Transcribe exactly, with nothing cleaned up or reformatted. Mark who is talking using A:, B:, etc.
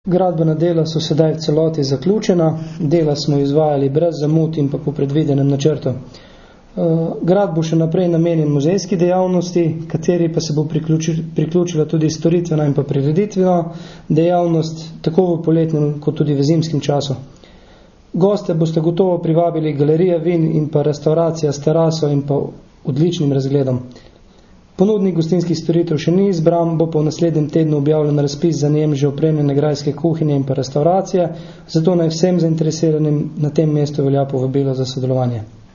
A: Gradbena dela so sedaj v celoti zaključena, dela smo izvajali brez zamud in pa po predvidenem načrtu. Grad bo še naprej namenjen muzejski dejavnosti, kateri pa se bo priključila tudi storitvena in pa prireditvena dejavnost, tako v poletnem kot tudi v zimskem času. Goste boste gotovo privabili galerija vin in pa restauracija s teraso in pa odličnim razgledom. Ponudnik gostinskih storitev še ni izbran, bo pa v naslednjem tednu objavljen razpis za najem že opremljene grajske kuhinje in pa restauracije, zato naj vsem zainteresiranim na tem mestu velja povabilo za sodelovanje.